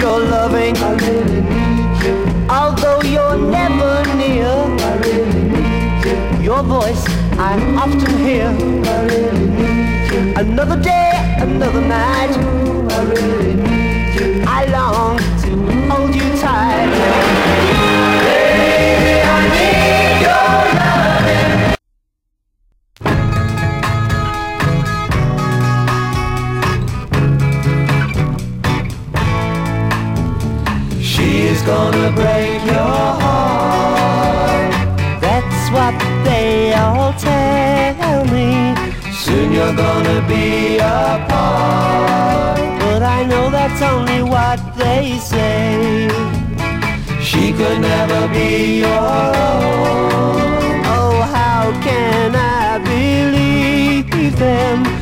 your loving. I really need you. Although you're never near, I really need you. your voice I often hear. I really need you. Another day, another night, I really need you. I long to hold you tight. Baby, I need your loving. She's gonna break your heart. That's what they all tell me. Soon you're gonna be apart. But I know that's only what they say. She could never be your own. Oh, how can I believe them?